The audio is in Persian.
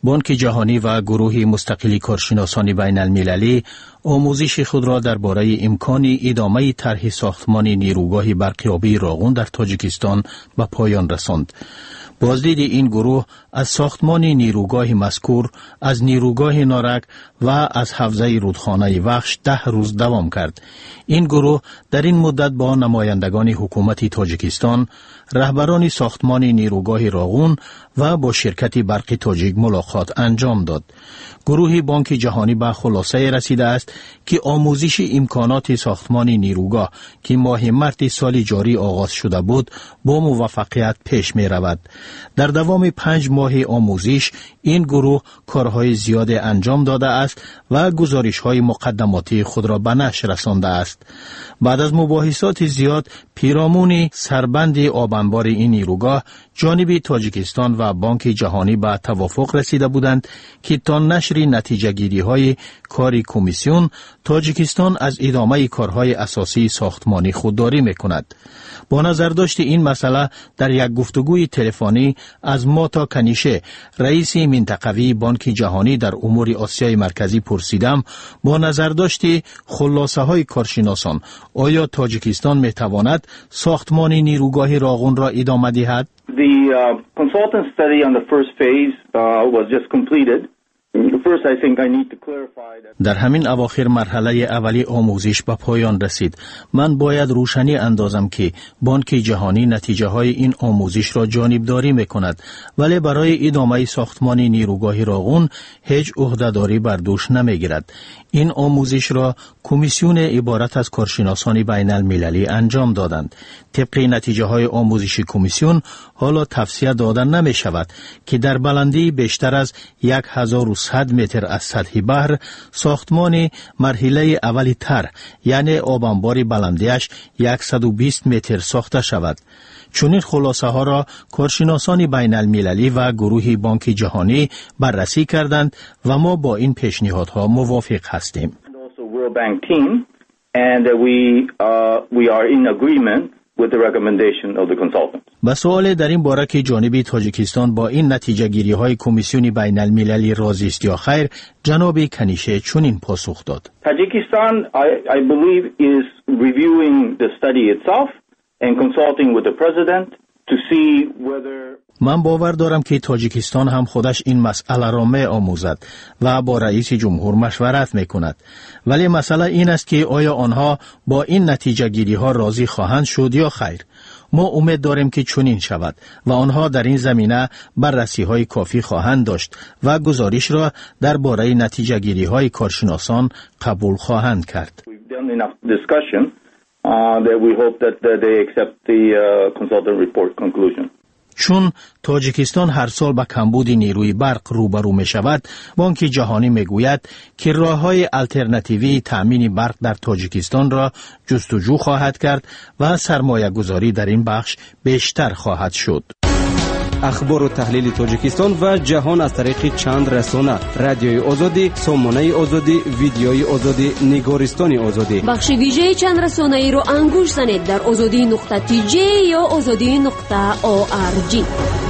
بانک جهانی و گروه مستقلی کارشناسان بین المللی آموزش خود را درباره امکان ادامه طرح ساختمان نیروگاه برقیابی راغون در تاجیکستان به پایان رساند. بازدید این گروه از ساختمان نیروگاه مذکور، از نیروگاه نارک و از حوزه رودخانه وخش 10 روز دوام کرد. این گروه در این مدت با نمایندگان حکومت تاجیکستان، رهبران ساختمان نیروگاه راغون و با شرکت برق تاجیک ملاقات انجام داد. گروه بانک جهانی به خلاصه رسیده است که آموزش امکانات ساختمان نیروگاه که ماه مارس سال جاری آغاز شده بود با موفقیت پیش می رود. در دوام 5 ماه آموزش این گروه کارهای زیاد انجام داده است و گزارش‌های مقدماتی خود را به نشر رسانده است. بعد از مباحثات زیاد پیرامون سربند آبانبار این نیروگاه، جانب تاجیکستان و بانک جهانی به توافق رسیده بودند که تا نشر نتیجه گیری های کاری کمیسیون، تاجیکستان از ادامه کارهای اساسی ساختمانی خودداری میکند. با نظرداشت این مسئله در یک گفتگوی تلفنی از ماتا کنیشه، رئیس منطقوی بانک جهانی در امور آسیای مرکزی پرسیدم با نظرداشت خلاصه های کارشناسان آیا تاجیکستان میتواند ساختمان نیروگاه راغون را ادامه دهد؟ The consultant study on the first phase was just completed. First, I think I need to clarify that. در همین اواخر مرحله اولی آموزش به پایان رسید. من باید روشنی اندازم که بانک جهانی نتیجه های این آموزش را جانبداری میکند، ولی برای ادامه ساختمان نیروگاه راغون هیچ عهده‌داری بر دوش نمیگیرد. این آموزش را کمیسیون عبارت از کارشناسان بین المللی انجام دادند. طبق نتیجه های آموزش کمیسیون حالا توصیه دادن نمی شود که در بلندی بیشتر از 1100 متر از سطح بحر ساختمان مرحله اولی تر، یعنی آبانبار بلندیش 120 متر ساخته شود. چنین خلاصه ها را کارشناسان بین المللی و گروه بانک جهانی بررسی کردند و ما با این پیشنهادها موافق هستیم. به سوال در این باره که جانب تاجیکستان با این نتیجه گیری های کمیسیون بین المللی راضی است یا خیر، جناب کنیشه چنین پاسخ داد. Tajikistan, I believe, is reviewing the study itself and consulting with the president to see whether من باور دارم که تاجیکستان هم خودش این مسئله را می آموزد و با رئیس جمهور مشورت می کند. ولی مسئله این است که آیا آنها با این نتیجه گیری ها راضی خواهند شد یا خیر. ما امید داریم که چنین شود و آنها در این زمینه بررسی های کافی خواهند داشت و گزارش را درباره نتیجه گیری های کارشناسان قبول خواهند کرد. چون تاجیکستان هر سال با کمبود نیروی برق روبرو می شود، بانک جهانی می گوید که راه‌های الترناتیوی تأمین برق در تاجیکستان را جستجو خواهد کرد و سرمایه گذاری در این بخش بیشتر خواهد شد. اخبار و تحلیل تاجیکستان و جهان از طریق چند رسانه: رادیوی آزادی، سامانه آزادی، ویدیوی آزادی، نگارستان آزادی. بخش ویژه چند رسانه ای رو انگوش زنید در azadi.tj یا azadi.org.